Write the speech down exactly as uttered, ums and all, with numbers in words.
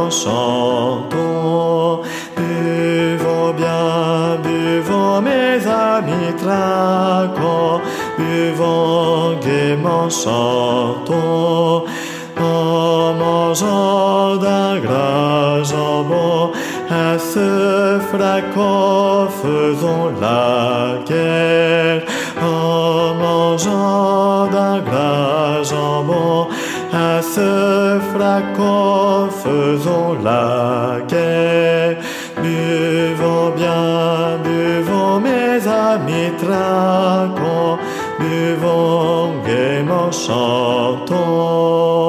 gaiement chantons. Buvons bien, buvons mes amis trinquons, buvons gaiement chantons. En mangeant d'un gras jambon, à ce flacon faisons la guerre. En mangeant d'un gras jambon, à ce flacon faisons la guerre. Buvons bien, buvons mes amis trinquons, buvons gaiement chantons.